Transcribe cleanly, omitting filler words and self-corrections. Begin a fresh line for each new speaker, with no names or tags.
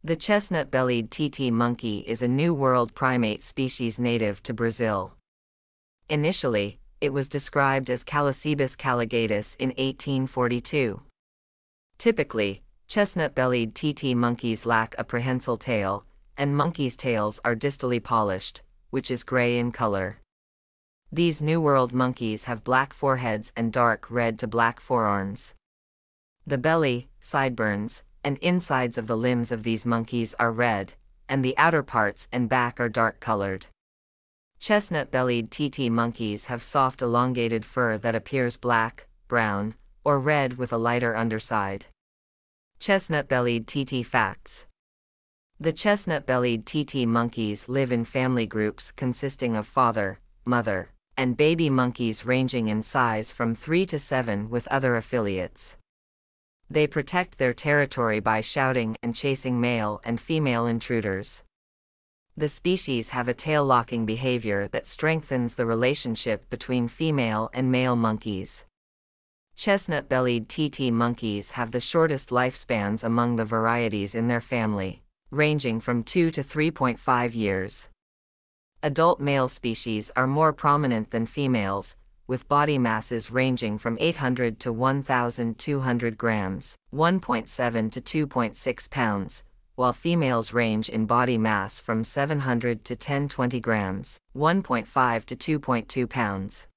The chestnut-bellied TT monkey is a New World primate species native to Brazil. Initially, it was described as Callicebus calligatus in 1842. Typically, chestnut-bellied TT monkeys lack a prehensile tail, and monkeys' tails are distally polished, which is gray in color. These New World monkeys have black foreheads and dark red to black forearms. The belly, sideburns, and insides of the limbs of these monkeys are red, and the outer parts and back are dark-colored. Chestnut-bellied TT monkeys have soft elongated fur that appears black, brown, or red with a lighter underside. Chestnut-bellied TT facts. The chestnut-bellied TT monkeys live in family groups consisting of father, mother, and baby monkeys ranging in size from 3 to 7 with other affiliates. They protect their territory by shouting and chasing male and female intruders. The species have a tail-locking behavior that strengthens the relationship between female and male monkeys. Chestnut-bellied TT monkeys have the shortest lifespans among the varieties in their family, ranging from 2 to 3.5 years. Adult male species are more prominent than females, with body masses ranging from 800 to 1,200 grams, 1.7 to 2.6 pounds, while females range in body mass from 700 to 1020 grams, 1.5 to 2.2 pounds.